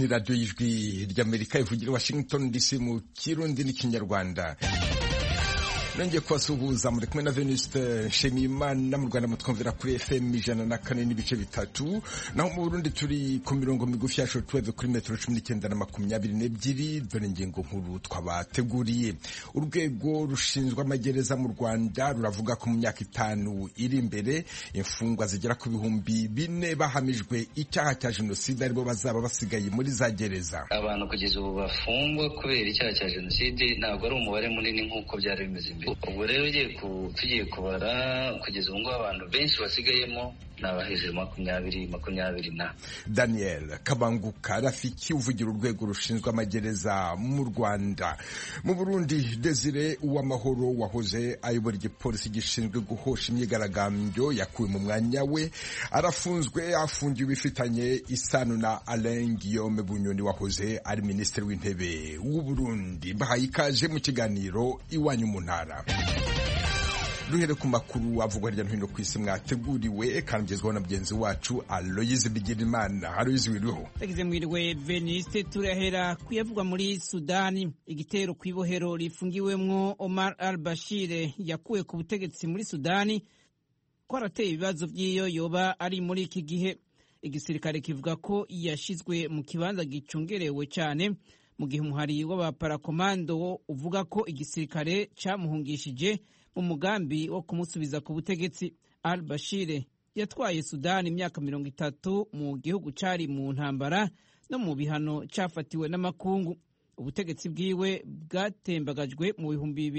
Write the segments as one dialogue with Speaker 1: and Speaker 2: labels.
Speaker 1: ni radiyo y'ijwi ry'Amerika ivugira Washington DC mu Kirundi n'ikinyarwanda. Nongeye kubasuhuza muri kumwe na Venuste Nshimiyimana mu Rwanda mutwumvira kuri FM 104.3, naho mu Burundi turi ku mirongo migufi ya shortwave kuri metero 19 na 22. Dore ingingo nkuru twabateguriye. Urwego rushinzwe amagereza mu Rwanda ruravuga ko mu myaka 5 iri imbere imfungwa zigera ku 4,000 bahamijwe icyaha cya jenoside aribo bazaba basigaye muri za gereza.
Speaker 2: Abantu kugeza ubu bafungwa kubera icyaha cya jenoside ntabwo ari umubare munini nk'uko byari bimeze mbere. Ubu rero tugiye kubara kugeza ubu ngo abantu benshi basigayemo n'abahejuru 20 na.
Speaker 1: Daniel Kabanguka Rafiki uvugira urwego rushinzwe amagereza mu Rwanda. Mu Burundi Desire Uwamahoro wahoze ayobora igipolisi gishinzwe guhosha imyigaragambyo yakuwe mu mwanya we, arafunzwe afungiwe bifitanye isano na Alain Guillaume Bunyoni wahoze ari minisitiri w'intebe w'u Burundi. Bahaye ikaze mu kiganiro Iwanyu mu Ntara. Duhere ku makuru avugwa hirya no hino ku isi mwateguriwe kanagezwaho na mugenzi wacu Aloyize Bigirimana. Aloyize wiriho?
Speaker 3: Tagize mwiriwe Veniste. Turahera kuyavugwa muri Sudani. Igitero kwibohero rifungiwemwo Omar al-Bashir yakuwe ku butegetsi muri Sudani ko arateye ibibazo by'iyo yoba ari muri iki gihe. Igisirikare kivuga ko yashizwe mu kibanza gicungerewe cyane, mu gihe umuhari w'abaparakomando uvuga ko igisirikare camuhungishije mu mugambi wo kumusubiza ku butegetsi. Al-Bashir yatwaye Sudani imyaka 30 mu gihugu cari mu ntambara no mu bihano cafatiwe n'amakungu. Ubutegetsi bwiwe bwatembagajwe mu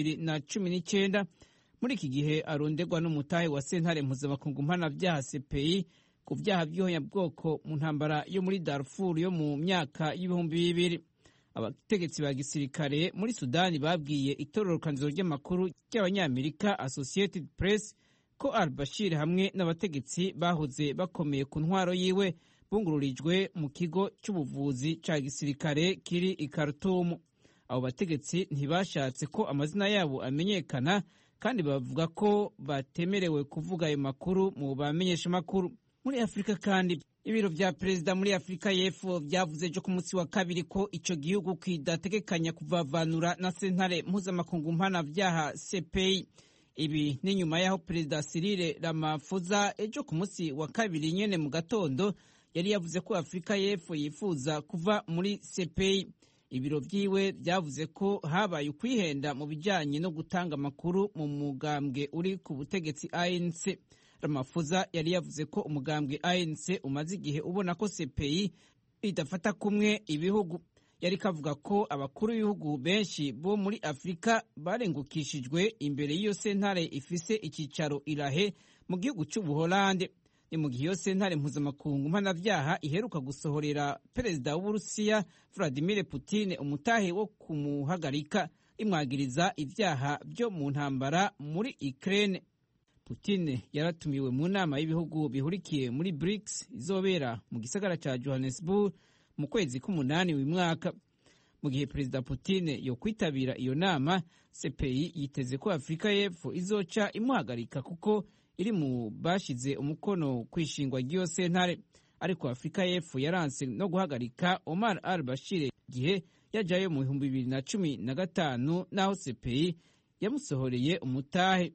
Speaker 3: 2019. Muri iki gihe arondegwa n'umutahe wa sentare mpuzamakungu mpanavyaha CPI ku vyaha vy'ihonyabwoko mu ntambara yo muri Darfur yo mu myaka y'2000. Abategetsi ba gisirikare muri Sudani babwiye itororokanizo ry'amakuru ry'Abanyamerika Associated Press ko al-Bashir hamwe n'abategetsi bahoze bakomeye ku ntwaro yiwe bungururijwe mu kigo cy'ubuvuzi ca gisirikare kiri i Khartoum. Abo bategetsi ntibashatse ko amazina yabo amenyekana kandi bavuga ko batemerewe kuvuga ayo makuru mu bamenyesha makuru. Muri Afrika kandi ibiro vya perezida muri Afrika y'Epfo vyavuze ejo ku munsi wa kabiri ko ico gihugu kidategekanya kuvavanura na sentare mpuzamakungu mpanavyaha CPI. Ibi ni nyuma yaho perezida Cyril Ramaphosa ejo ku munsi wa kabiri nyene mu gatondo yari yavuze ko Afrika y'Epfo yifuza kuva muri CPI. Ibiro vyiwe vyavuze ko habaye ukwihenda mu bijanye no gutanga amakuru mu mugambwe uri ku butegetsi ANC. Ramaphosa yari yavuze ko umugambwe ANC umaze igihe ubona ko CPI idafata kumwe ibihugu. Yari kavuga ko abakuru b'ibihugu benshi bo muri Afrika barengukishijwe imbere y'iyo sentare ifise ikicaro irahe mu gihugu c'Ubuholande. Ni mu gihe iyo sentare mpuzamakungu mpanavyaha iheruka gusohorera perezida w'Uburusiya Vladimir Putin umutahe wo kumuhagarika imwagiriza ivyaha vyo mu ntambara muri Ukraine. Putin yaratumiwe mu nama y'ibihugu bihurikiye muri BRICS izobera mu gisagara ca Johannesburg mu kwezi k'umunani uyu mwaka. Mu gihe perezida Putin yo kwitabira iyo nama, CPI yiteze ko Afrika y'Epfo izoca imuhagarika kuko iri mu bashize umukono kwishingwa ry'iyo sentare. Ariko Afrika y'Epfo yaranse no guhagarika Omar al-Bashir gihe yajayo mu 2015 naho CPI yamusohoreye umutahe.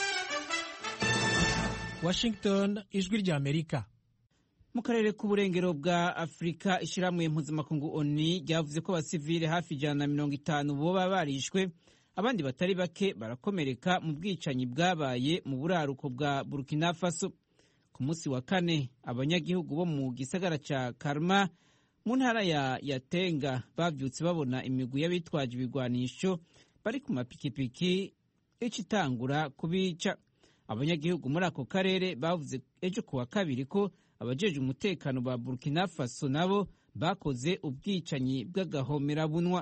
Speaker 4: Washington, ijwi ry'Amerika.
Speaker 3: Mu karere k'uburengero bwa Afrika, ishiramwe mpuzamakungu ONU ryavuze ko abasivile hafi 150 boba barishwe, abandi batari bake barakomereka mu bwicanyi bwabaye mu buraruko bwa Burkina Faso. Ku munsi wa kane, abanyagihugu bo mu gisagara ca Karma mu ntara ya Yatenga bavyutse babona imigwi y'abitwaje ibigwanisho bari ku mapikipiki icitangura kubica. Abanyagihugu muri ako karere bavuze ejo kuwa kabiri ko abajeje umutekano ba Burkina Faso nabo bakoze ubwicanyi bw'agahomerabunwa.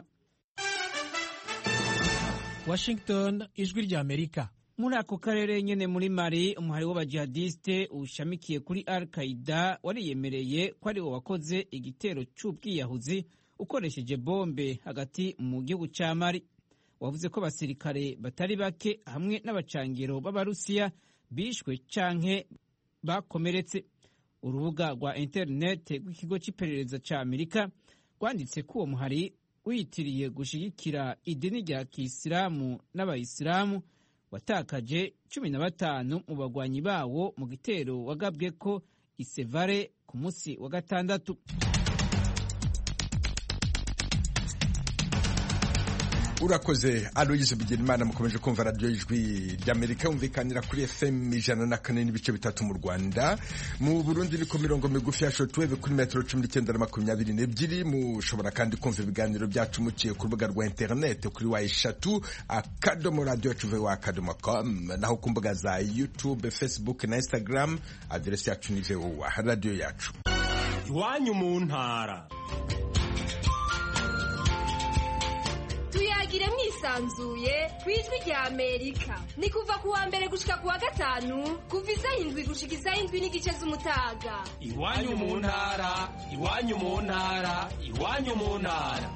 Speaker 4: Washington, ijwi ry'Amerika.
Speaker 3: Muri ako karere nyene muri Mali, umuhari w'abajihadiste ushamikiye kuri Al-Qaeda wariyemereye ko ari wo wakoze igitero c'ubwiyahuzi ukoresheje bombe hagati mu gihugu ca Mali. Wavuze ko abasirikare batari bake hamwe n'abacangiro b'Abarusiya bishwe canke bakomeretse. Urubuga rwa internet rw'ikigo cy'iperereza ca Amerika rwanditse ko uwo muhari wiyitiriye gushigikira idini rya kisilamu n'abayisilamu watakaje 15 mu bagwanyi bawo mu gitero wagabwe ko Isevare ku munsi wa gatandatu.
Speaker 1: Urakoze Aloyse Bigirimana. Mukomeje kumva radio Ijwi ry'Amerika umvikanira kuri FM 104.3 mu Rwanda. Mu Burundi ni ku mirongo migufi ya shortwave kuri metero 1922. Mushobora kandi kumva ibiganiro byacu muciye ku rubuga rwa internet kuri wa3 akadomo.com, naho ku mbuga za YouTube, Facebook na Instagram adresse yacu ni VOA radio yacu.
Speaker 5: Iwanyu mu ntara.
Speaker 6: Tuyagire mwisanzuye kwijwi rya Amerika. Ni kuva kuwa mbere gushika kuwa gatanu kuva 7 gushika 7 n'igice z'umutaga.
Speaker 5: Iwanyu mu ntara, iwanyu mu ntara, iwanyu mu ntara.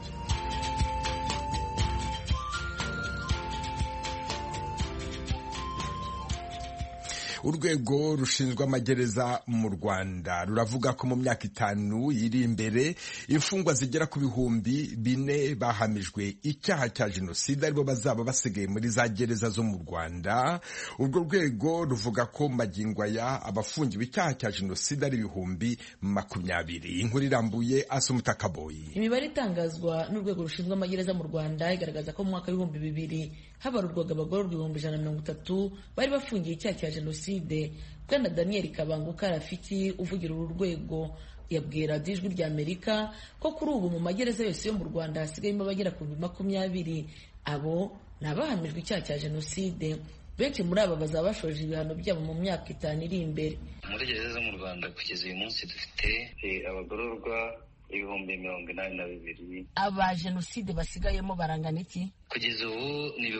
Speaker 1: Urwego rushinzwe amagereza mu Rwanda ruravuga ko mu myaka 5 iri imbere imfungwa zigera ku 4,000 bahamijwe icyaha cya jenoside aribo bazaba basigaye muri za gereza zo mu Rwanda. Urwo rwego ruvuga ko magingo aya abafungiwe icyaha cya jenoside ari 20,000. Inkuru irambuye Asumta Kaboyi.
Speaker 7: Imibare itangazwa n'urwego rushinzwe amagereza mu Rwanda igaragaza ko mu mwaka wa 2000 habarurwaga abagororwa 130 bari bafungiye icyaha cya jenoside. Bwana Daniel Kabanguka Rafiki uvugira uru rwego yabwira Ijwi rya Amerika ko kuri ubu mu magereza yose yo mu Rwanda hasigayemo abagera ku 20,000 abo nabahamijwe icyaha cya jenoside. Benshi muri aba bazaba bashoje ibihano byabo mu myaka 5 iri imbere.
Speaker 2: Muri gereza zo mu Rwanda kugeza uyu munsi dufite abagororwa 82,000.
Speaker 7: Aba jenoside basigayemo barangana iki?
Speaker 2: Kugeza ubu ni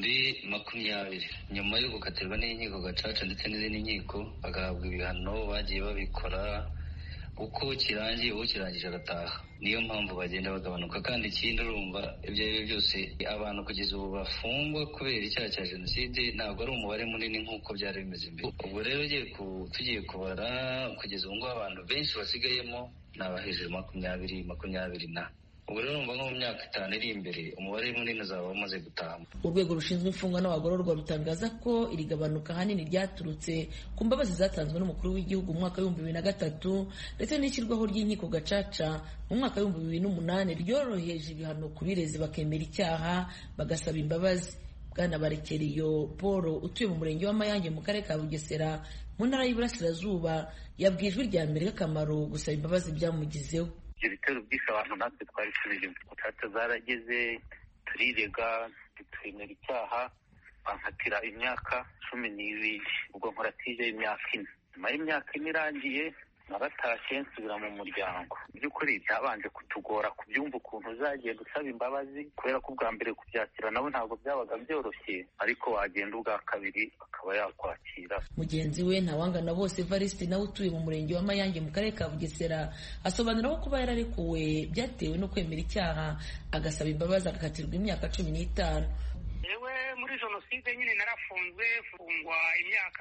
Speaker 2: 20,000 nyuma yo gukatirwa n'inkiko gacaca ndetse n'izindi nkiko bagahabwa ibihano bagiye babikora uko kirangije uwo kirangije agataha. Niyo mpamvu bagenda bagabanuka, kandi ikindi urumva ibyo ari byo byose abantu kugeza ubu bafungwa kubera icyaha cya jenoside ntabwo ari umubare munini nk'uko byari bimeze mbere. Ubwo rero tugiye kubara kugeza ubu ngo abantu benshi basigayemo ni abahejuru 20 na. Ubu rero numva nko mu myaka 5 iri imbere umubare munini uzaba umaze gutaha.
Speaker 7: Urwego rushinzwe imfungwa n'abagororwa rutangaza ko iri gabanuka hanini ryaturutse ku mbabazi zatanzwe n'umukuru w'igihugu mu mwaka wa 2003 ndetse n'ishyirwaho ry'inkiko gacaca mu mwaka wa 2008 ryoroheje ibihano ku birezi bakemera icyaha bagasaba imbabazi. Bwana Barekeriyo Paul utuye mu murenge wa Mayange mu karere ka Bugesera mu ntara y'Iburasirazuba yabwiye Ijwi rya Amerika akamaro gusaba imbabazi byamugizeho.
Speaker 8: Ibyo bitero byishe abantu natwe twari tubirimo. Gacaca zarageze turirega twemera icyaha bankatira imyaka 12 ubwo nkoratije imyaka 4. Nyuma y'imyaka 4 irangiye nabatashye nsubira mu muryango. By'ukuri byabanje kutugora kubyumva ukuntu uzagiye gusaba imbabazi kubera ko ubwa mbere kubyakira nabo ntabwo byabaga byoroshye, ariko wagenda ubwa kabiri akaba yakwakira.
Speaker 7: Mugenzi we Ntawangana Bose Evariste nawe utuye mu murenge wa Mayange mu karere ka Bugesera asobanura ko kuba yararekuwe byatewe no kwemera icyaha agasaba imbabazi agakatirwa imyaka 15.
Speaker 9: Ewe muri jenoside nyine narafunzwe fungwa imyaka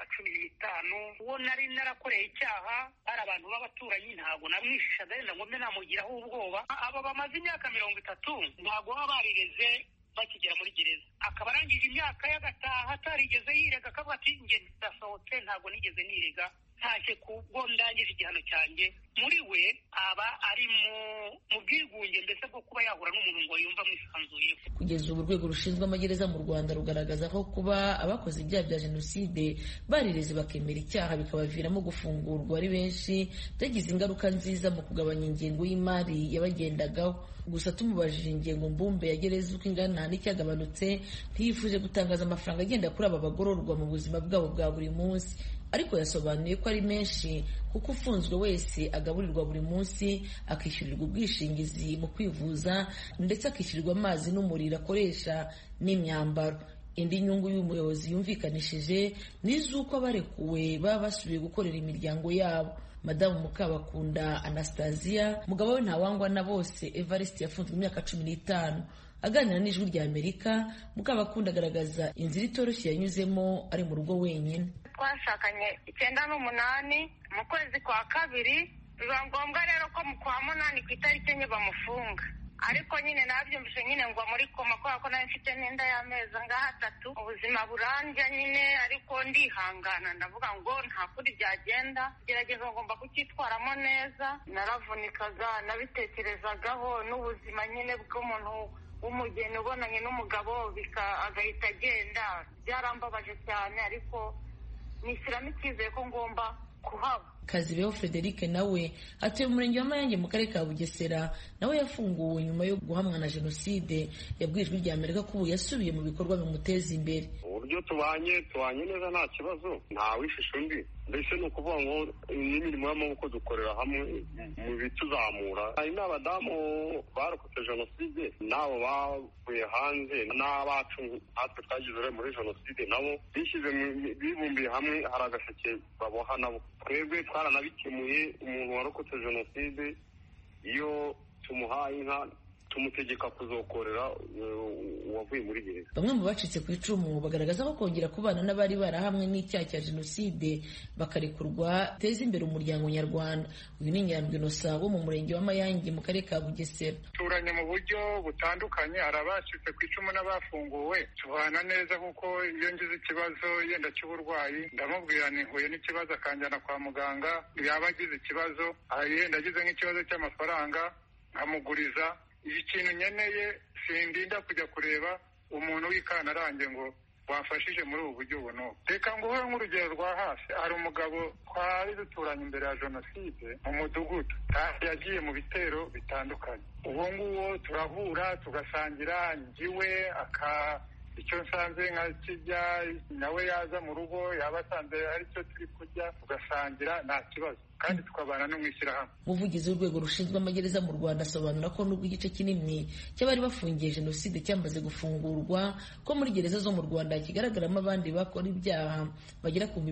Speaker 9: 15. Uwo nari narakoreye icyaha ari abantu b'abaturanyi ntabwo namwishishaga renda ngo mbe namugiraho ubwoba. Aba bamaze imyaka 30 ntabwo baba barireze bakigera muri gereza, akaba arangije imyaka y'agataha atarigeze yirega akavuga ati nge ndasohotse ntabwo nigeze nirega ntashye kubwo ndangije igihano cyanjye. Muri we aba ari mu bwigunge mbese bwo kuba yahura n'umuntu ngo yumva mwisanzuye.
Speaker 7: Kugeza ubu urwego rushinzwe amagereza mu Rwanda rugaragaza ko kuba abakoze ibyaha bya jenoside barireze bakemera icyaha bikabaviramo gufungurwa ari benshi byagize ingaruka nziza mu kugabanya ingengo y'imari yabagendagaho. Gusa tumubajije ingengo mbumbe ya gereza uko ingana n'icyagabanutse ntiyifuje gutangaza amafaranga agenda kuri aba bagororwa mu buzima bwabo bwa buri munsi, ariko yasobanuye ko ari menshi kuko ufunzwe wese agaburirwa buri munsi, akishyurirwa ubwishingizi mu kwivuza ndetse akishyurirwa amazi n'umuriro akoresha n'imyambaro. Indi nyungu y'umuyobozi yumvikanishije n'iz'uko abarekuwe baba basubiye gukorera imiryango yabo. Madamu Mukabakunda Anastasia mugabo we Ntawangana Bose Evariste yafunzwe imyaka 15. Aganira n'Ijwi rya Amerika, Mukabakunda agaragaza inzira itoroshye yanyuzemo ari mu rugo wenyine.
Speaker 10: Twashakanye 98 mu kwezi kwa kabiri biba ngombwa rero ko mu kwa munani ku itariki enye bamufunga, ariko nyine nabyumvise nyine ngo muri koma kubera ko nawe mfite n'inda y'amezi angahe 3, ubuzima burandya nyine, ariko ndihangana ndavuga ngo nta kuri byagenda, gerageza ngomba kucyitwaramo neza. Naravunikaga, nabitekerezagaho n'ubuzima nyine bw'umuntu w'umugeni ubonanye n'umugabo agahita agenda, byarambabaje cyane, ariko nishyiramo icyizere ko ngomba kuhaba.
Speaker 7: Kazibeho Frederic nawe atuye mu murenge wa Mayange mu karere ka Bugesera, nawe yafunguwe nyuma yo guhamwa na jenoside. Yabwiye Ijwi ry'Amerika ko ubu yasubiye mu bikorwa bimuteza imbere.
Speaker 11: Uburyo tubanye neza nta kibazo, nta wishisha undi, mbese ni ukuvuga ngo n'imirimo y'amaboko dukorera hamwe mu bituzamura. Hari n'abadamu barokotse jenoside nabo bavuye hanze, n'abacu natwe twagize uruhare muri jenoside nabo bibumbiye hamwe, hari agaseke baboha nabo. Twebwe twaranabikemuye, umuntu warokotse jenoside iyo tumuhaye inka tumutegeka kuzokorera uwavuye muri gereza.
Speaker 7: Bamwe mu bacitse ku icumu bagaragaza ko kongera kubana n'abari barahamwe n'icyaha cya jenoside bakarekurwa teza imbere umuryango nyarwanda. Uyu ni Nyandwi Innocent wo mu murenge wa Mayange mu karere ka Bugesera.
Speaker 12: Turanye mu buryo butandukanye, hari abacitse ku icumu n'abafunguwe, tubana neza kuko iyo ngize ikibazo yenda cy'uburwayi ndamubwira nihuye n'ikibazo akanjyana kwa muganga, yaba agize ikibazo yenda agize nk'ikibazo cy'amafaranga nkamuguriza. Ikintu nkeneye sindinda kujya kureba umuntu w'ikanarange ngo wafashije muri ubu buryo ubu n'ubu. Reka nguhe nk'urugero rwa hafi, hari umugabo twari duturanye imbere ya jenoside mu mudugudu, yagiye mu bitero bitandukanye. Uwo nguwo turahura tugasangira, njyiwe icyo nsanze nka kijya, nawe yaza mu rugo yaba asanze ari cyo turi kurya, tugasangira nta kibazo, kandi tukabana no mu ishyirahamwe.
Speaker 7: Umuvugizi w'urwego rushinzwe amagereza mu Rwanda asobanura ko nubwo igice kinini cy'abari bafungiye jenoside cyamaze gufungurwa, ko muri gereza zo mu Rwanda kigaragaramo abandi bakora ibyaha bagera ku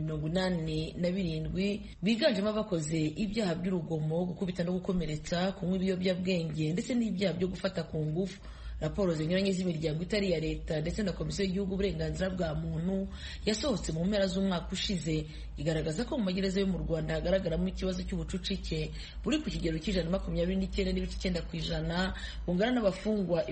Speaker 7: 87 biganjemo abakoze ibyaha by'urugomo, gukubita no gukomeretsa, kunywa ibiyobyabwenge ndetse n'ibyaha byo gufata ku ngufu. Raporo zinyuranye z'imiryango itari iya leta ndetse na Komisiyo y'Igihugu y'Uburenganzira bwa Muntu yasohotse mu mpera z'umwaka ushize igaragaza ko mu magereza yo mu Rwanda hagaragaramo ikibazo cy'ubucucike buri ku kigero c'29.9% bungana n'abafungwa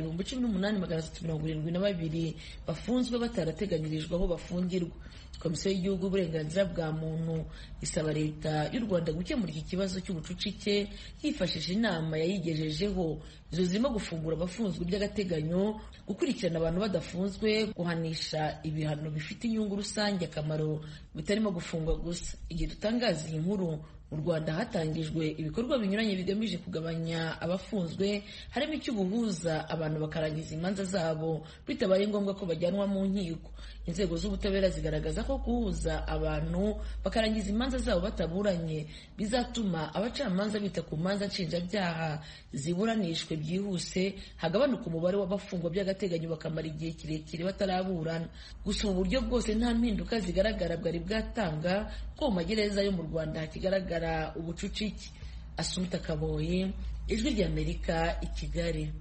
Speaker 7: 18,372 bafunzwe batarateganyirijwe aho bafungirwa. Komisiyo y'Igihugu y'Uburenganzira bwa Muntu isaba leta y'u Rwanda gukemura iki kibazo cy'ubucucike yifashishije inama yayigejejeho. Izo zirimo gufungura abafunzwe by'agateganyo, gukurikirana abantu badafunzwe, guhanisha ibihano bifite inyungu rusange akamaro bitarimo gufungwa gusa. Igihe dutangaza iyi nkuru, mu Rwanda hatangijwe ibikorwa binyuranye bigamije kugabanya abafunzwe, harimo icy'ubuhuza abantu bakarangiza imanza zabo bitabaye ngombwa ko bajyanwa mu nkiko. Inzego z'ubutabera zigaragaza ko guhuza abantu bakarangiza imanza zabo bataburanye bizatuma abacamanza bita ku manza nshinjabyaha ziburanishwe byihuse, hagabanuka umubare w'abafungwa by'agateganyo bakamara igihe kirekire bataraburana. Gusa ubu buryo bwose nta mpinduka zigaragara bwari bwatanga ko mu magereza yo mu Rwanda hakigaragara ubucucike. Asumta Kaboyi, Ijwi ry'Amerika, i Kigali.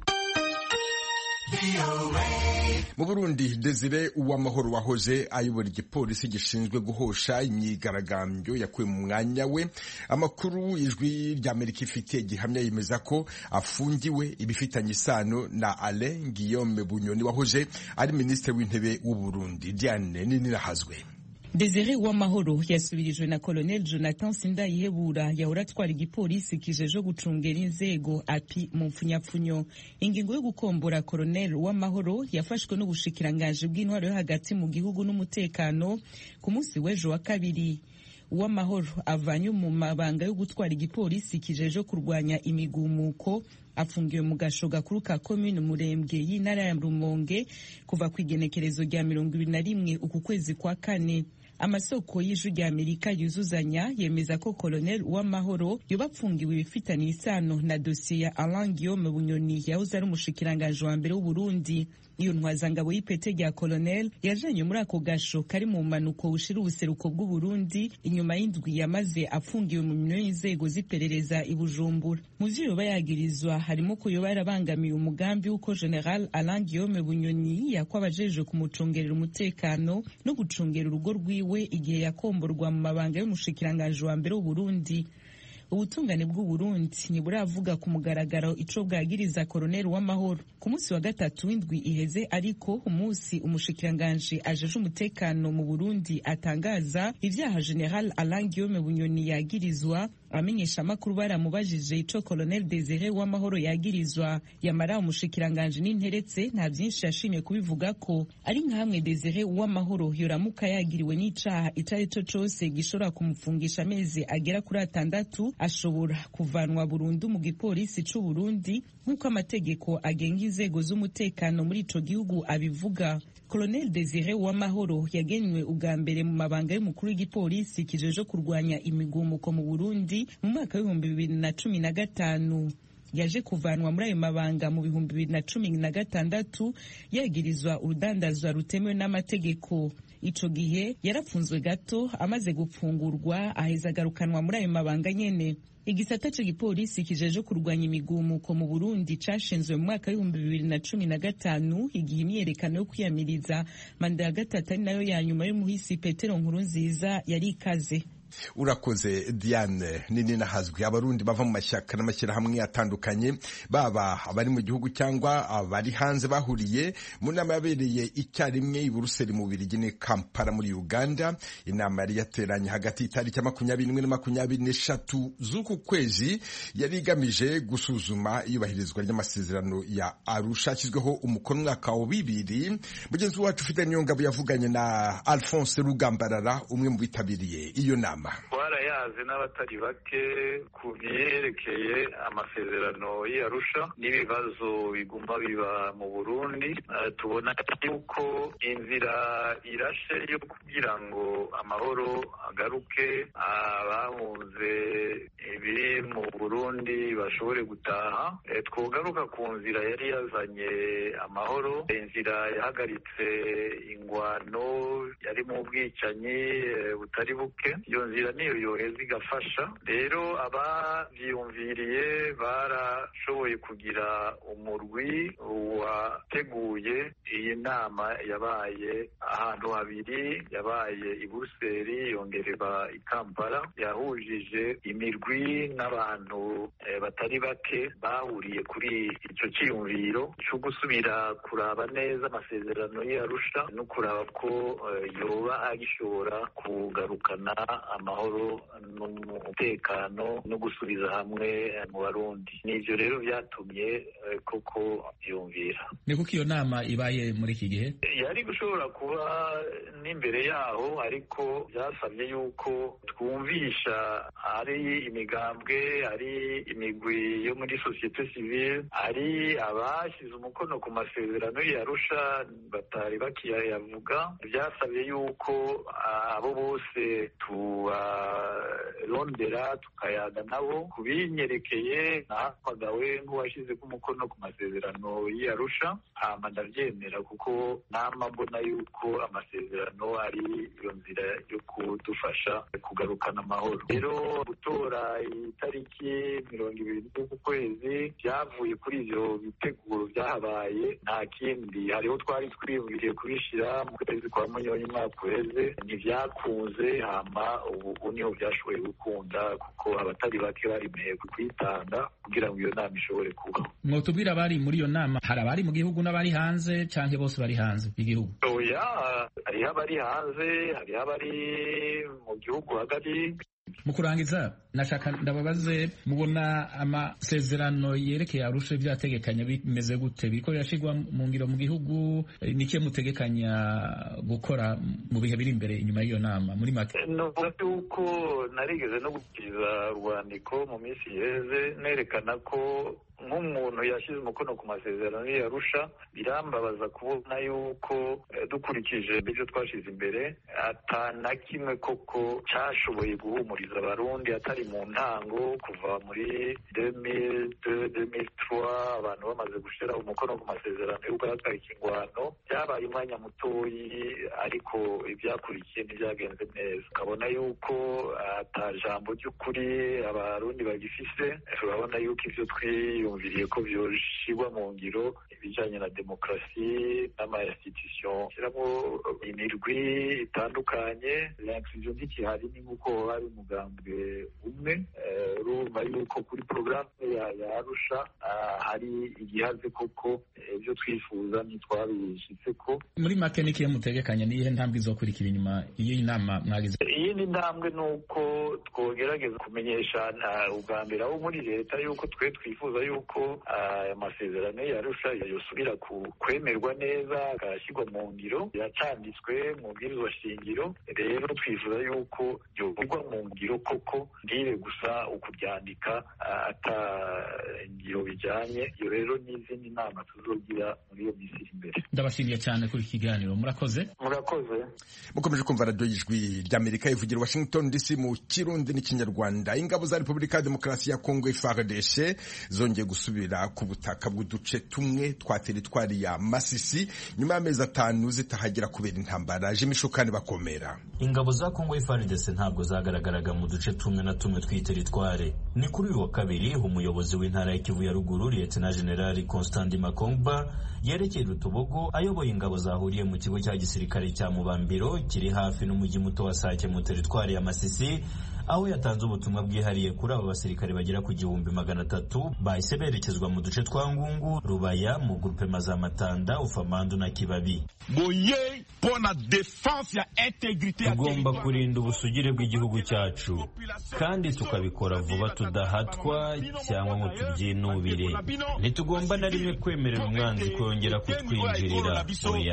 Speaker 1: Mu Burundi, Desire Uwamahoro wahoze ayobora igipolisi gishinzwe guhosha imyigaragambyo yakuwe mu mwanya we. Amakuru Ijwi ry'Amerika ifite gihamya yemeza ko afungiwe ibifitanye isano na Alain Guillaume Bunyoni wahoze ari minisitiri w'intebe w'u Burundi. Diane Ninirahazwe.
Speaker 13: Desire Uwamahoro yasubirijwe na Colonel Jonathan Sindayihebura yahora atwara igipolisi kijeje gucungera inzego api mu mfunyapfunyo. Ingingo yo gukombora Colonel Uwamahoro yafashwe n'ubushikiranganje bw'intwaro yo hagati mu gihugu n'umutekano ku munsi w'ejo wa kabiri. Uwamahoro avanye mu mabanga yo gutwara igipolisi kijeje kurwanya imigumuko, afungiwe mu gasho gakuru ka commune Murembwe y'intara ya Rumonge kuva ku igenekerezo rya 21 uku kwezi kwa kane. Amasoko y'Ijwi ry'Amerika yuzuzanya yemeza ko Colonel Uwamahoro yobapfungiwe ibifitanye isano na dosiye ya Alain Guillaume Bunyoni yahoze ari umushikiranganje wa mbere w'u Burundi. Iyo ntwazangabo y'ipete rya Colonel yajanye muri ako gasho kari mu manuko ushira ubuseruko bw'u Burundi inyuma y'indwi yamaze afungiwe mu minwe y'inzego z'iperereza i Bujumbura. Mu vyo yoba yagirizwa harimo ko yoba yarabangamiye umugambi w'uko General Alain Guillaume Bunyoni yakwabajeje kumucungerera umutekano no gucungera urugo rwiwe igihe yakomborwa mu mabanga y'umushikiranganje wa mbere w'u Burundi. ubutungane bw'u Burundi ntiburavuga ku mugaragaro ico bwagiriza Colonel Uwamahoro. Ku munsi wa gatatu w'indwi iheze ariko umunsi umushikiranganji ajeje umutekano mu Burundi atangaza ivyaha General Alain Guillaume Bunyoni yagirizwa, amenyesha amakuru baramubajije ico Colonel Desire Uwamahoro yagirizwa, yamara umushikiranganji n'interetse nta vyinshi yashimye kubivuga ko ari nkamwe Desire Uwamahoro yoramuka yagiriwe n'icaha icarico cose gishobora kumufungisha amezi agera kuri 6, ashobora kuvanwa burundu mu gipolisi c'u Burundi nk'uko amategeko agenga inzego z'umutekano muri ico gihugu abivuga. Colonel Desire Uwamahoro yagenywe ubwa mbere mu mabanga y'umukuru w'igipolisi kijeje kurwanya imigumuko mu Burundi mu mwaka w'ibihumbi 2015. Yaje kuvanwa muri ayo mabanga mu 2016 yagirizwa urudandazwa rutemewe n'amategeko. Ico gihe yarafunzwe gato, amaze gupfungurwa aheza agarukanwa muri ayo mabanga nyene. Igisata c'igipolisi kijeje kurwanya imigumuko mu Burundi cashinzwe mu mwaka w'ibihumbi 2015 igihe imyerekano yo kwiyamiriza manda ya gatatu ari nayo ya nyuma y'umuhisi Petero Nkurunziza yari ikaze.
Speaker 1: Urakoze Diane nini nahazwi. Abarundi bava mu mashyaka n'amashyirahamwe atandukanye baba abari mu gihugu cyangwa abari hanze bahuriye mu nama yabereye icyarimwe i Buruseli mu Bubiligi ni Kampala muri Uganda. Inama yari yateranye hagati y'itariki 21 na 23 z'uku kwezi, yari igamije gusuzuma iyubahirizwa ry'amasezerano ya Arusha ashyizweho umukono mwaka wa 2000. Mugenzi wacu ufite Nyongabo yavuganye na Alphonse Rugambarara, umwe mu bitabiriye iyo nama.
Speaker 14: Twarayazi n'abatari bake ku byerekeye amasezerano y'Arusha n'ibibazo biguma biba mu Burundi. Tubona yuko inzira irashe yo kugira ngo amahoro agaruke, abahunze ibiri mu Burundi bashobore gutaha. Twogaruka ku nzira yari yazanye amahoro, inzira yahagaritse ingwano yari mu bwicanyi butari buke. Iyo nzira niyo yoheza igafasha. Rero abavyiyumviriye barashoboye kugira umurwi wateguye iyi nama. Yabaye ahantu habiri, yabaye i Buruseli yongereba i Kampala, yahujije imirwi n'abantu batari bake bahuriye kuri icyo cyiyumviro cyo gusubira kuraba neza amasezerano y'Arusha no kuraba ko yoba agishobora kugarukana amahoro n'umutekano no gusubiza hamwe mu Barundi. Nivyo rero byatumye koko yumvira.
Speaker 15: Ni kuko iyo nama ibaye muri iki gihe
Speaker 14: yari gushobora kuba n'imbere yaho, ariko byasabye yuko twumvisha ari imigambwe, ari imigwi yo muri societe civile, ari abashyize umukono ku masezerano y'Arusha batari bakiyavuga. Byasabye yuko abo bose tubarondera tukayaga nabo kubinyerekeye. Nahapagawe nk'uwashyize umukono ku masezerano y'Arusha, hama ndavyemera kuko nama mbona yuko amasezerano ari iyo nzira yo kudufasha kugarukana amahoro. Rero gutora itariki 20 z'uku kwezi byavuye kuri ivyo biteguro byahabaye, nta kindi. Hariho twari twiyumviriye kubishira mu kwezi kwa Munyonyi umwaka uheze, ntivyakunze. Hama ubu niho byashoboye gukunda kuko abatari bake barimeye kwitanga kugira ngo iyo nama ishobore kubaho.
Speaker 15: Mwotubwira abari muri iyo nama, hari abari mu gihugu n'abari hanze canke bose bari hanze y'igihugu?
Speaker 14: Oya, hariho abari hanze, hariho abari mu gihugu hagati.
Speaker 15: Mu kurangiza nashaka ndababaze, mubona amasezerano yerekeye Arusha byategekanya bimeze gute? Biriko birashigwa mu ngiro mu gihugu? Nike mutegekanya gukora mu bihe biri imbere inyuma y'iyo nama muri make?
Speaker 14: Nuvuga yuko narigeze no gukiza urwandiko mu minsi yeze nerekana ko nk'umuntu yashyize umukono ku masezerano y'Arusha, birambabaza kubona yuko dukurikije ibyo twashize imbere atana kimwe koko cyashoboye guhumuriza Abarundi, atari mu ntango kuva muri 2002-2003 abantu bamaze gushira umukono ku masezerano yo guhagarika ingwano. Byabaye umwanya mutoyi, ariko ibyakurikiye ntibyagenze neza. Ukabona yuko ata jambo ry'ukuri Abarundi bagifise. Urabona yuko ivyo twiyumviriye ko byoshirwa mu ngiro ibijanye na demokarasi n'ama-institution shyiramo imirwi itandukanye. L'inclusion ntikihari ni nk'uko hari umugambwe umwe. Urumva yuko kuri porogaramu ya Arusha hari igihaze koko ibyo twifuza ntitwabishitseko.
Speaker 15: Muri make nikiye mutegekanya niyihe ntambwe izokurikira inyuma iyi nama mwagize?
Speaker 14: Iyindi ntambwe ni uko twogerageza kumenyesha ubwa mbere abo muri leta yuko twe twifuza yuko amasezerano ya Arusha yosubira kwemerwa neza agashyirwa mu ngiro. Yacanditswe mu bwirizwa shingiro, rero twifuza yuko yovugwa mu ngiro koko, ndibe gusa ukuryandika ata ngiro bijyanye. Iyo rero n'izindi nama tuzogira muri iyo minsi iri imbere.
Speaker 15: Ndabashimiye cyane kuri iki kiganiro. Murakoze.
Speaker 1: Mukomeje kumva radiyo y'ijwi ry'Amerika ivugira Washington DC mu Kirundi n'Ikinyarwanda. Ingabo za Repubulika ya Demokarasi ya Kongo FARDC zongeye gusubira ku butaka bw'uduce tumwe twa teritwari ya Masisi nyuma y'amezi 5 zitahagera kubera intambara y'imishukani bakomera.
Speaker 16: Ingabo za Kongo FARDC ntabwo zagaragaraga mu duce tumwe na tumwe tw'iteritwari. Ni kuri uyu wa kabiri umuyobozi w'intara ya Kivu ya Ruguru Lieutenant General Constant Makongba yerekeye Rutobogo ayoboye ingabo zahuriye mu kigo cya gisirikare cya Mubambiro kiri hafi n'umujyi muto wa Sake mu teritwari ya Masisi, aho yatanze ubutumwa bwihariye kuri abo basirikare bagera ku 300 bahise berekezwa mu duce twa Ngungu, Rubaya, mu groupement za Matanda, Ufamandu na Kibabi. Tugomba kurinda ubusugire bw'igihugu cyacu kandi tukabikora vuba tudahatwa cyangwa ngo tubyinubire. Ntitugomba na rimwe kwemerera umwanzi kongera kutwinjirira.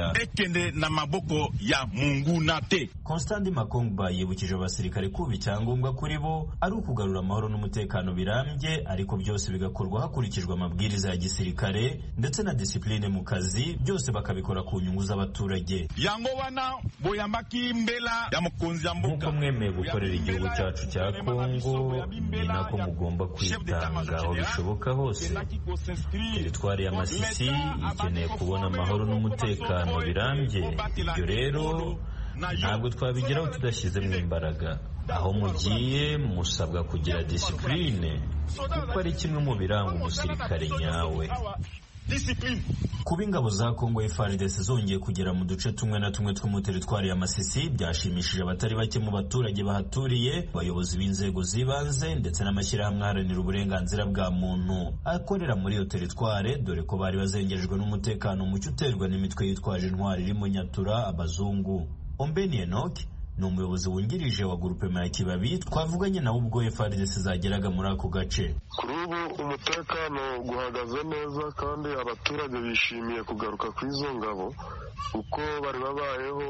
Speaker 16: Constant Makongba yibukije abasirikare kuba icyangombwa kuri bo ari ukugarura amahoro n'umutekano birambye, ariko byose bigakorwa hakurikijwe amabwiriza ya gisirikare ndetse na discipline mu kazi, byose bakabikora ku nyungu z'abaturage. Nk'uko mwemeye gukorera igihugu cyacu cya Kongo, ni nako mugomba kwitanga aho bishoboka hose. Teritwari ya Masisi ikeneye kubona amahoro n'umutekano birambye. Ibyo rero ntabwo twabigeraho tudashyizemo imbaraga. Aho mugiye musabwa kugira discipline kuko ari kimwe mu biranga umusirikare nyawe. Kuba ingabo za Kongo FARDC zongeye kugera mu duce tumwe na tumwe two mu teritwari ya Masisi byashimishije abatari bake mu baturage bahaturiye, abayobozi b'inzego z'ibanze ndetse n'amashyirahamwe aharanira uburenganzira bwa muntu akorera muri iyo teritwari, dore ko bari bazengerejwe n'umutekano muke uterwa n'imitwe yitwaje intwari irimo Nyatura, abazungu. Ombeni Enoch ni umuyobozi wungirije wa groupement ya Kibabi twavuganye nawe ubwo FARDC zageraga muri ako gace.
Speaker 11: Kuri ubu umutekano guhagaze neza kandi abaturage bishimiye kugaruka kw'izo ngabo uko bari babayeho.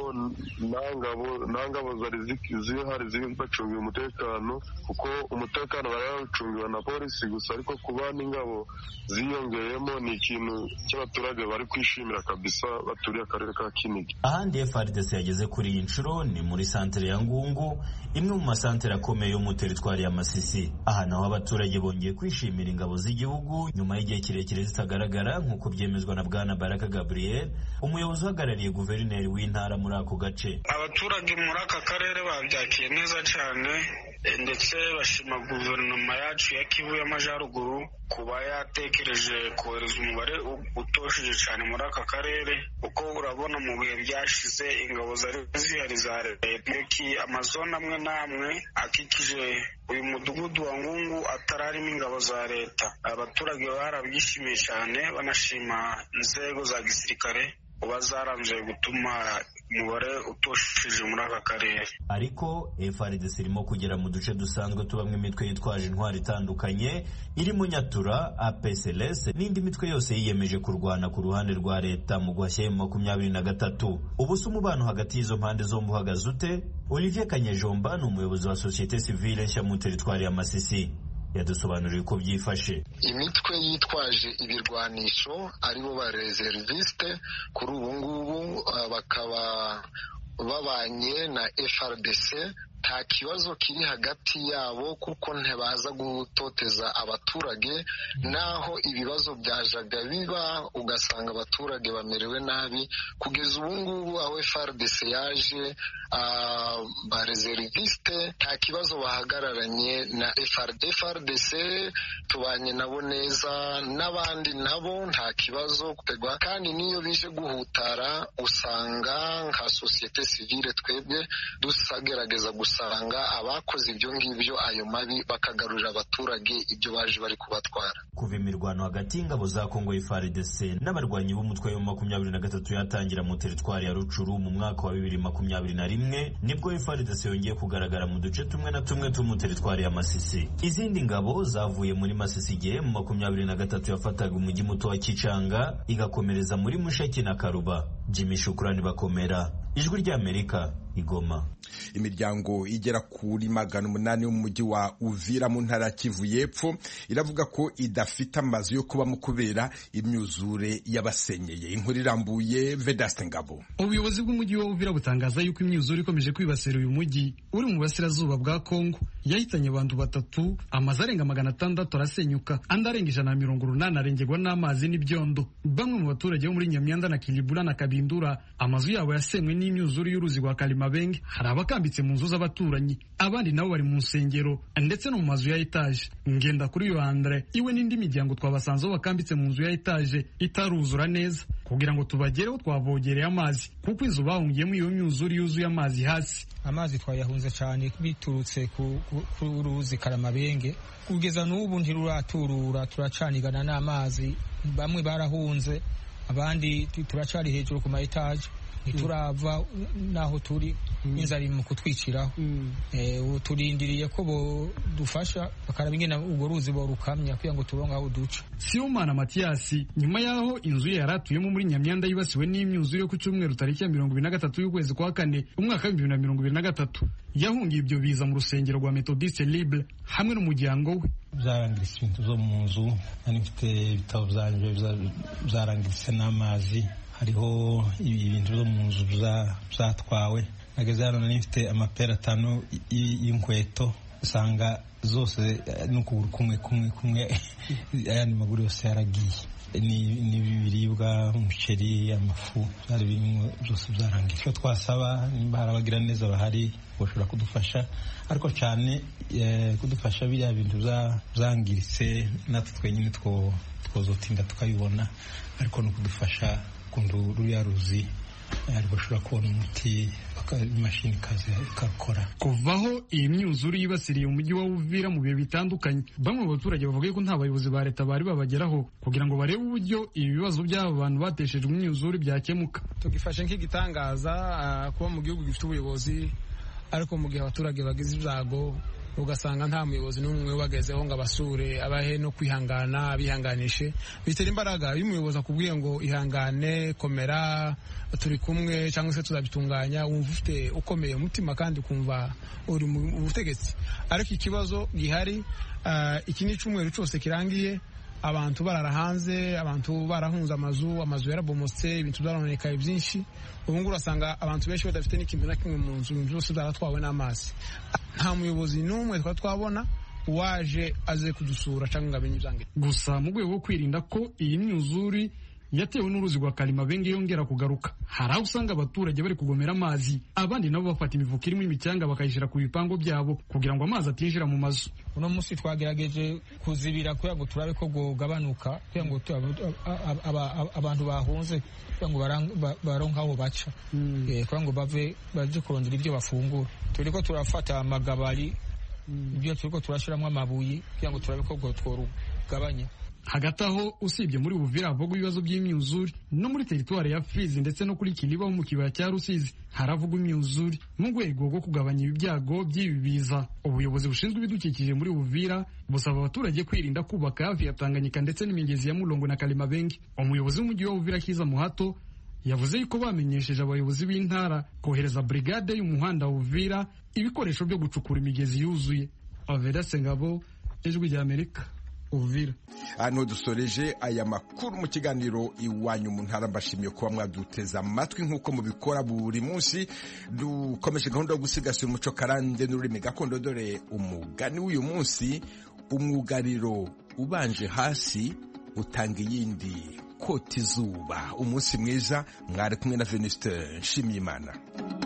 Speaker 11: nta ngabo zari zihari bacungiye umutekano, kuko umutekano bari bawucungiwe na polisi gusa, ariko kuba n'ingabo ziyongeyemo ni ikintu cy'abaturage bari kwishimira kabisa baturiye akarere ka Kinigi.
Speaker 16: Ahandi FARDC yageze kuri iyi nshuro ni muri santere ya Ngungu, imwe mu masantere akomeye yo mu teritwari ya Masisi. Aha naho abaturage bongeye kwishimira ingabo z'igihugu nyuma y'igihe kirekire zitagaragara, nk'uko byemezwa na Bwana Baraka Gabriel, umuyobozi uhagarariye guverineri w'intara muri ako gace.
Speaker 17: Abaturage muri aka karere babyakiye neza cyane, ndetse bashima guverinoma yacu ya Kivu y'Amajyaruguru kuba yatekereje kohereza umubare utosheje cyane muri aka karere, kuko urabona mu bihe byashize ingabo zari zihari za leta, amazone amwe n'amwe akikije uyu mudugudu wa Ngungu atararimo ingabo za leta. Abaturage barabyishimiye cyane, banashima inzego za gisirikare uba zaranzuye gutuma umubare utosheje muri aka karere.
Speaker 16: Ariko FARDC irimo kugera mu duce dusanzwe tubamwe imitwe yitwaje intwari itandukanye irimo Nyatura, APCLS n'indi mitwe yose yiyemeje kurwana ku ruhande rwa leta mu guhashya 23. Ubu se umubano hagati y'izo mpande zombi uhagaze ute? Olivier Kanyejomba ni umuyobozi wa societe civile nshya mu teritwari ya Masisi. Yadusobanuriye uko byifashe.
Speaker 18: Imitwe yitwaje ibirwanisho aribo ba reserviste kuri ubu ngubu bakaba babanye na FRDC nta kibazo kiri hagati yabo kuko ntibaza gutoteza abaturage, naho ibibazo byajaga biba ugasanga abaturage bamerewe nabi. Kugeza ubu ngubu aho FRDC yaje ba reserviste nta kibazo bahagararanye na FRDC, tubanye nabo neza, n'abandi nabo nta kibazo kutegwa. Kandi niyo bije guhutara usanga nka societe civile twebwe dusagerageza usanga abakoze ibyo ngibyo ayo mabi bakagarurira abaturage ibyo baje bari kubatwara.
Speaker 16: Kuva imirwano hagati y'ingabo za Kongo FARDC n'abarwanyi b'umutwe wa 23 yatangira mu teritwari ya Rucuru mu mwaka wa 2021 nibwo FARDC yongeye kugaragara mu duce tumwe na tumwe mu teritwari ya Masisi. Izindi ngabo zavuye muri Masisi gihe mu 23 yafataga umujyi muto wa Kicanga igakomereza muri Mushaki na Karuba. Jimmy Shukrani Bakomera, Ijwi ry'Amerika, Igoma.
Speaker 1: Imiryango igera kuri 800 yo mu mujyi wa Uvira mu ntara Kivu y'Epfo iravuga ko idafite amazu yo kubamo kubera imyuzure yabasenyeye. Inkuru irambuye Vedaste Ngabo.
Speaker 19: Ubuyobozi bw'umujyi wa Uvira butangaza yuko imyuzure ikomeje kwibasira uyu mujyi uri mu burasirazuba bwa Kongo yahitanye abantu 3, amazu arenga 600 arasenyuka, andi arenga 180 arengerwa n'amazi n'ibyondo. Bamwe mu baturage bo muri Nyamyanda na Kilibula na Kabindura amazu yabo yasenywe n'imyuzure y'uruzi rwa Kalimabenge. Hari abakambitse mu nzu z'abaturanyi, abandi nabo bari mu nsengero ndetse no mu mazu ya etaje. Ngenda kuri yo Andre iwe n'indi miryango twabasanzeho bakambitse mu nzu ya etaje itaruzura neza kugira ngo tubagereho twavogereye amazi kuko inzu bahungiyemo iyo myuzure yuzuye amazi hasi.
Speaker 20: Amazi twayahunze cyane biturutse ku ruzi Karamabenge kugeza n'ubu ntiruraturura, turacanigana n'amazi. Bamwe barahunze, abandi turacari hejuru ku ma etaje, ntiturava naho turi, inzara iri mu kutwiciraho. Turindiriye ko dufasha bakaraba ingene urwo ruzi borukamya kugira ngo turonke aho duca.
Speaker 19: Sibomana Mathiasi nyuma yaho inzu ye yaratuyemo muri Nyamyanda yibasiwe n'imyuzure yo ku cyumweru tariki ya 23 y'ukwezi kwa 4 umwaka wa 2023 yahungiye ibyo biza mu rusengero rwa Methodiste Libre hamwe n'umuryango we.
Speaker 21: Byarangiritse ibintu zo mu nzu, nari mfite ibitabo byanje byarangiritse n'amazi, hariho ibintu byo mu nzu byatwawe. Nageze hano nari mfite amapera 5 y'inkweto, usanga zose n'ukuguru kumwe ayandi maguru yose yaragiye. N'ibiribwa, umuceri, amafu, byari birimo byose byarangiye. Icyo twasaba nimba hari abagira neza bahari bashobora kudufasha, ariko cyane kudufasha biriya bintu byangiritse natwe twenyine twozotinda tukabibona, ariko no kudufasha kundu ruriya ruzi bashobora kubona umuti imashini kazi ikakora.
Speaker 19: Kuvaho iyi myuzure yibasiriye umujyi wa Uvira mu bihe bitandukanye, bamwe mu baturage bavuga ko nta bayobozi ba leta bari babageraho kugira ngo barebe uburyo ibi bibazo by'aba bantu bateshejwe imyuzure byakemuka.
Speaker 20: Tugifashe nk'igitangaza kuba mu gihugu gifite ubuyobozi, ariko mu gihe abaturage bagize ibyago ugasanga nta muyobozi n'umwe ubagezeho ngo abasure, abahe no kwihangana, abihanganishe. Bitera imbaraga iyo umuyobozi akubwiye ngo ihangane, komera, turi kumwe, cyangwa se tuzabitunganya, wumva ufite ukomeye umutima kandi ukumva uri mu butegetsi. Ariko ikibazo gihari, iki ni cyumweru cyose kirangiye, abantu barara hanze, abantu barahunze amazu yarabomotse, ibintu byarononekaye byinshi. Ubu ngubu urasanga abantu benshi badafite n'ikintu na kimwe mu nzu, byose byaratwawe n'amazi. Nta muyobozi n'umwe twabona waje aze kudusura cyangwa ngo amenye ibyange.
Speaker 19: Gusa mu rwego rwo kwirinda ko iyi myuzure yatewe n'uruzi rwa Kalimabenge yongera kugaruka, hari aho usanga abaturage bari kugomera amazi, abandi nabo bafata imifuka irimo imicanga bakayishyira ku bipango byabo kugira ngo amazi atinjira mu mazu.
Speaker 20: Uno munsi twagerageje kuzibira kugira ngo turabe ko bwogabanuka, kugira ngo abantu bahunze kugira ngo baronke aho baca, kugira ngo baje kurondera ibyo bafungura. Turiko turafata amagabari, ibyo turiko turashiramo amabuye kugira ngo turabe ko tworugabanya.
Speaker 19: Hagati aho usibye muri Uvira havugwa ibibazo by'imyuzure, no muri teritwari ya Fizi ndetse no kuri Kiliba mu kibaya cya Rusizi haravugwa imyuzure. Mu rwego rwo kugabanya ibyago by'ibi biza, ubuyobozi bushinzwe ibidukikije muri Uvira busaba abaturage kwirinda kubaka hafi ya Tanganyika ndetse n'imigezi ya Mulongo na Kalimabenge. Umuyobozi w'umujyi wa Uvira Kiza Muhato yavuze yuko bamenyesheje abayobozi b'intara kohereza brigade y'umuhanda wa Uvira ibikoresho byo gucukura imigezi yuzuye. Aveda Sengabo, Ijwi ry'Amerika. Uvira.
Speaker 1: Hano dusoreje aya makuru mu kiganiro iwanyu mu ntara. Mbashimiye kuba mwaduteza amatwi nk'uko mubikora buri munsi. Dukomeje gahunda yo gusigasira umuco karande n'ururimi gakondo. Dore umugani w'uyu munsi: umwugariro ubanje hasi utanga iyindi kota izuba. Umunsi mwiza, mwari kumwe na Venuste Nshimiyimana.